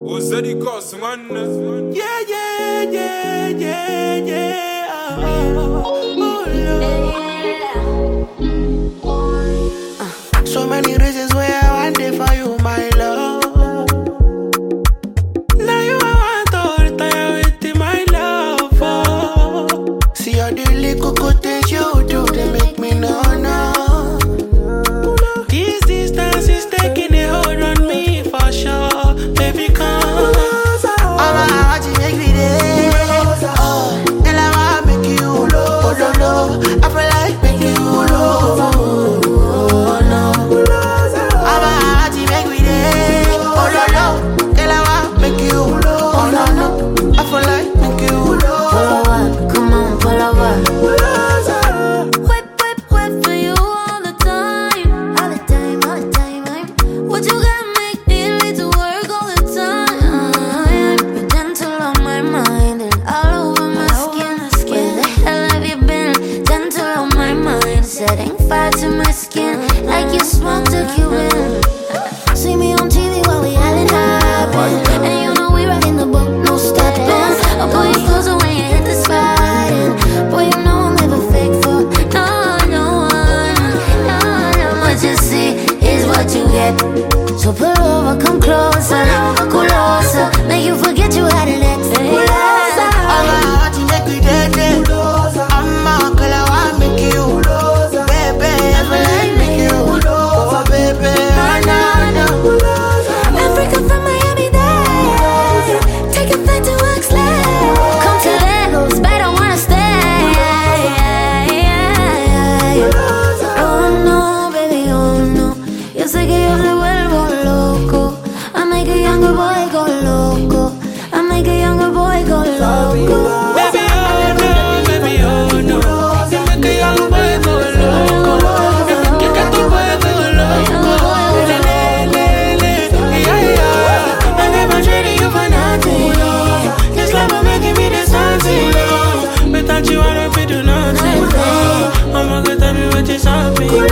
Ozadi Cos, man. Yeah, yeah, yeah, yeah, yeah. Oh, Lord. So many reasons why I want it for you, my love. Now you I want to retire with my love. Oh. See all the little good things you do, they make me know. This distance is taking a hold on me for sure. Baby, come. I feel like making you love. Oh no, I'm a heart make me day. Oh no, girl I want make you love. Oh no, I feel like making you love. Pull over, come on, pull over. Whip for you all the time, all the time, all the time. What you gotta make me need to work all the time. You're gentle on my mind and all over my skin. Where the hell have you been? Gentle on my mind, setting fire to my skin like you smoke to Cuban. See me on TV while we island hopping, and you know we rockin' the boat, no stopping. I'll pull you closer when you hit the spot, and boy you know I'll never fake for no one. What you see is what you get. So pull over, come closer, make you forget you had an ex. I'm a heart make me day. I'm a girl I want make you love. Baby, I feel like make you love. Oh baby, no. Africa from Miami Dade, take a flight to Oxlade. Come to Vegas, but I don't wanna stay. Oh no, baby, oh no. Yo sé que yo te vuelvo loco. I make a younger boy go loco. I make a younger boy go loco. Baby, oh no. You make a young boy go loco. You make a boy go loco. Yeah. I never traded you for nothing. This love will making me this something. Without you, I don't feel do nothing. I'ma go tell me what you saw me.